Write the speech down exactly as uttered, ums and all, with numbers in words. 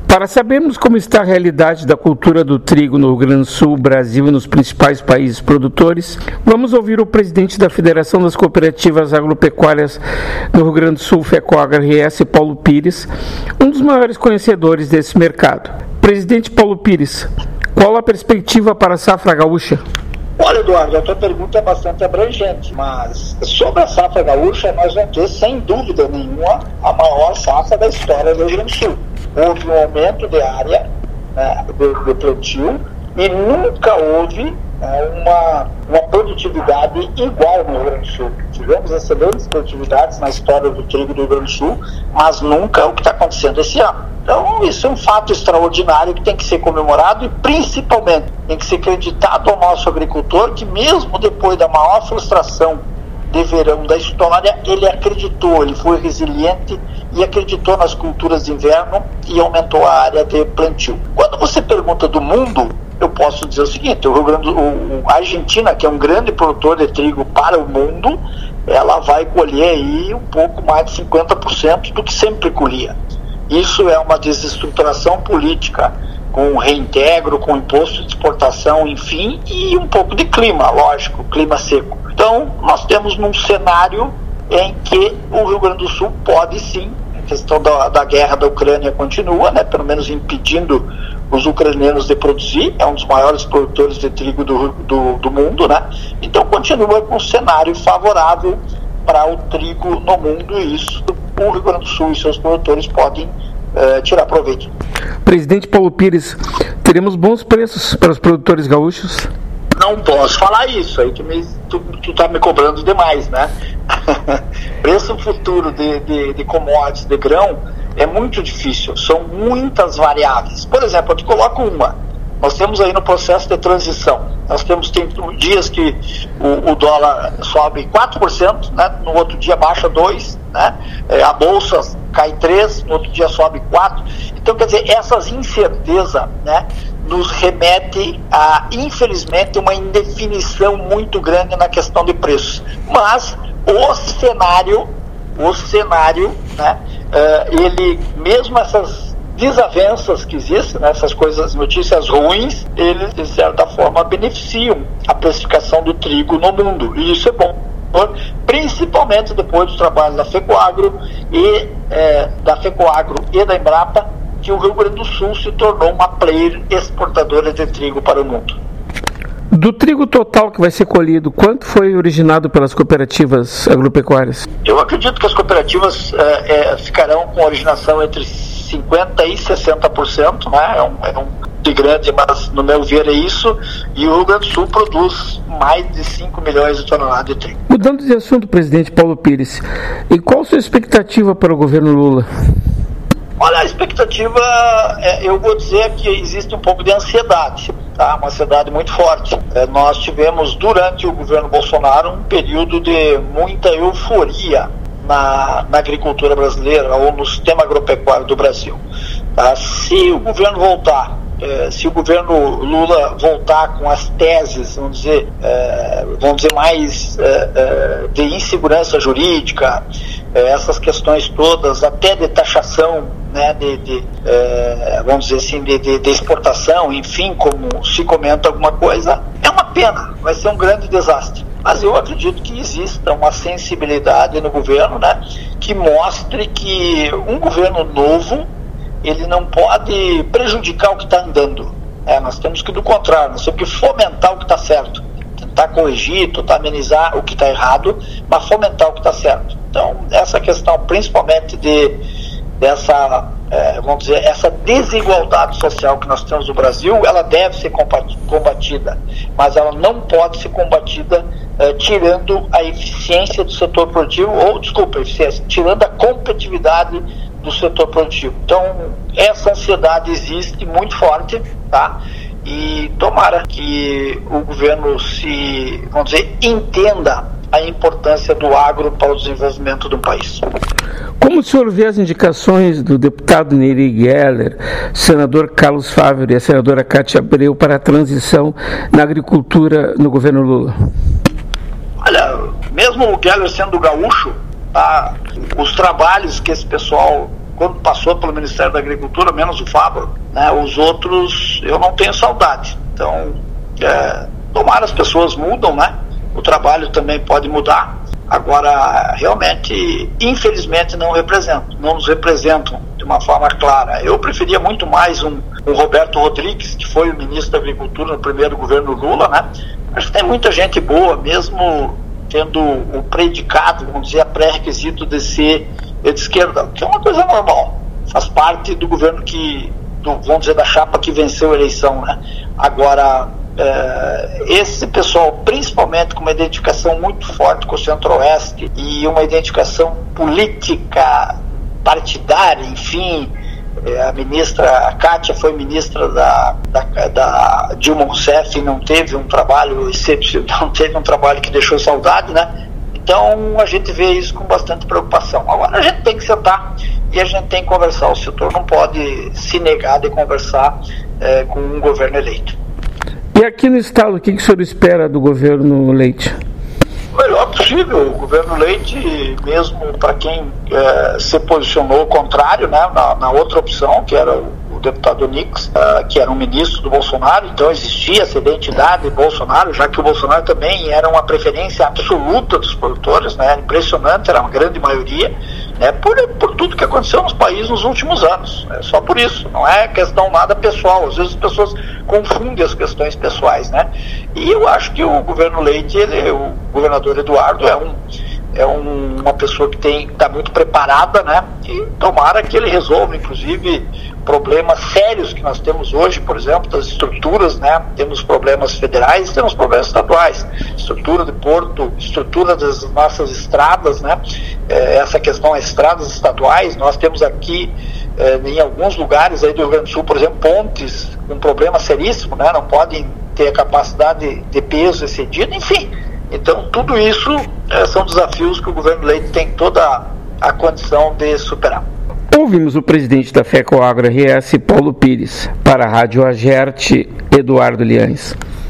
Para sabermos como está a realidade da cultura do trigo no Rio Grande do Sul, Brasil e nos principais países produtores, vamos ouvir o presidente da Federação das Cooperativas Agropecuárias no Rio Grande do Sul, FECOAGRA R S, Paulo Pires, um dos maiores conhecedores desse mercado. Presidente Paulo Pires, qual a perspectiva para a safra gaúcha? Olha, Eduardo, a tua pergunta é bastante abrangente, mas sobre a safra gaúcha, nós vamos ter, sem dúvida nenhuma, a maior safra da história do Rio Grande do Sul. Houve um aumento de área, né, de, de plantio, e nunca houve, né, uma, uma produtividade igual no Rio Grande do Sul. Tivemos excelentes produtividades na história do trigo do Rio Grande do Sul, mas nunca o que está acontecendo esse ano. Então, isso é um fato extraordinário que tem que ser comemorado e, principalmente, tem que ser acreditado ao nosso agricultor que, mesmo depois da maior frustração de verão da história, ele acreditou, ele foi resiliente e acreditou nas culturas de inverno e aumentou a área de plantio. Quando você pergunta do mundo, eu posso dizer o seguinte: o Rio Grande, o, a Argentina, que é um grande produtor de trigo para o mundo, ela vai colher aí um pouco mais de cinquenta por cento do que sempre colhia. Isso é uma desestruturação política, com reintegro, com imposto de exportação, enfim, e um pouco de clima, lógico, clima seco. Então, nós temos num cenário em que o Rio Grande do Sul pode sim, a questão da, da guerra da Ucrânia continua, né, pelo menos impedindo os ucranianos de produzir, é um dos maiores produtores de trigo do, do, do mundo, né? Então continua com um cenário favorável para o trigo no mundo, e isso o Rio Grande do Sul e seus produtores podem uh, tirar proveito. Presidente Paulo Pires, teremos bons preços para os produtores gaúchos? Não posso falar isso, aí tu, me, tu, tu tá me cobrando demais, né? Preço futuro de, de, de commodities, de grão, é muito difícil, são muitas variáveis. Por exemplo, eu te coloco uma: nós temos aí no processo de transição, nós temos tem dias que o, o dólar sobe quatro por cento, né? No outro dia baixa dois por cento, né? É, a bolsa cai três por cento, no outro dia sobe quatro por cento. Então, quer dizer, essas incertezas, né, nos remete a, infelizmente, uma indefinição muito grande na questão de preços. Mas o cenário, o cenário, né, uh, ele, mesmo essas desavenças que existem, né, essas coisas, notícias ruins, eles, de certa forma, beneficiam a precificação do trigo no mundo. E isso é bom, principalmente depois do trabalho da FECOAGRO e eh, da FECOAGRO e da Embrapa, que o Rio Grande do Sul se tornou uma player exportadora de trigo para o mundo. Do trigo total que vai ser colhido, quanto foi originado pelas cooperativas agropecuárias? Eu acredito que as cooperativas é, é, ficarão com originação entre cinquenta por cento e sessenta por cento, né? É um, é um de grande, mas no meu ver é isso, e o Rio Grande do Sul produz mais de cinco milhões de toneladas de trigo. Mudando de assunto, presidente Paulo Pires, e qual a sua expectativa para o governo Lula? Olha, a expectativa, é, eu vou dizer que existe um pouco de ansiedade, tá? Uma ansiedade muito forte. É, nós tivemos, durante o governo Bolsonaro, um período de muita euforia na, na agricultura brasileira ou no sistema agropecuário do Brasil. Tá? Se o governo voltar, é, se o governo Lula voltar com as teses, vamos dizer, é, vamos dizer mais é, é, de insegurança jurídica, essas questões todas, até de taxação, né, de, de é, vamos dizer assim, de, de, de exportação, enfim, como se comenta alguma coisa, é uma pena, vai ser um grande desastre. Mas eu acredito que exista uma sensibilidade no governo, né, que mostre que um governo novo, ele não pode prejudicar o que está andando. É, nós temos que, do contrário, nós temos que fomentar o que está certo. Tentar corrigir, tentar amenizar o que está errado, mas fomentar o que está certo. Então, essa questão, principalmente de, dessa, é, vamos dizer, essa desigualdade social que nós temos no Brasil, ela deve ser combatida, mas ela não pode ser combatida é, tirando a eficiência do setor produtivo, ou, desculpa, eficiência, tirando a competitividade do setor produtivo. Então, essa ansiedade existe muito forte, tá? E tomara que o governo se, vamos dizer, entenda a importância do agro para o desenvolvimento do país. Como o senhor vê as indicações do deputado Neri Geller, senador Carlos Fávero e a senadora Cátia Abreu para a transição na agricultura no governo Lula? Olha, mesmo o Geller sendo gaúcho, tá, os trabalhos que esse pessoal quando passou pelo Ministério da Agricultura, menos o Fábio, né? Os outros eu não tenho saudade. Então, é, tomara as pessoas mudam, né? O trabalho também pode mudar. Agora, realmente, infelizmente, não representam, não nos representam de uma forma clara. Eu preferia muito mais um, um Roberto Rodrigues, que foi o ministro da Agricultura no primeiro governo Lula, né? Acho que tem muita gente boa, mesmo tendo o predicado, vamos dizer, a pré-requisito de ser de esquerda, que é uma coisa normal, faz parte do governo que, do, vamos dizer, da chapa que venceu a eleição, né? Agora, é, esse pessoal, principalmente com uma identificação muito forte com o Centro-Oeste e uma identificação política, partidária, enfim, a ministra, a Kátia foi ministra da, da, da Dilma Rousseff e não teve um trabalho excepcional, não teve um trabalho que deixou saudade, né? Então a gente vê isso com bastante preocupação. Agora a gente tem que sentar e a gente tem que conversar. O setor não pode se negar de conversar é, com um governo eleito. E aqui no estado, o que, que o senhor espera do governo Leite? O melhor possível. O governo Leite, mesmo para quem é, se posicionou contrário, né, na, na outra opção, que era o, o deputado Nix, uh, que era um ministro do Bolsonaro, então existia essa identidade de Bolsonaro, já que o Bolsonaro também era uma preferência absoluta dos produtores, né, impressionante, era uma grande maioria, né, por, por tudo que aconteceu nos países nos últimos anos. É só por isso, não é questão nada pessoal. Às vezes as pessoas confundem as questões pessoais, né? E eu acho que o governo Leite, ele, o governador Eduardo é, um, é um, uma pessoa que está muito preparada, né? E tomara que ele resolva, inclusive, problemas sérios que nós temos hoje, por exemplo, das estruturas, né? Temos problemas federais, temos problemas estaduais, estrutura de porto, estrutura das nossas estradas, né? É, essa questão das estradas estaduais, nós temos aqui é, em alguns lugares aí do Rio Grande do Sul, por exemplo, pontes com um problema seríssimo, né? Não podem ter a capacidade de peso excedida, enfim. Então, tudo isso é, são desafios que o governo Leite tem toda a condição de superar. Ouvimos o presidente da FECOAGRO R S, Paulo Pires. Para a Rádio Agerte, Eduardo Liães.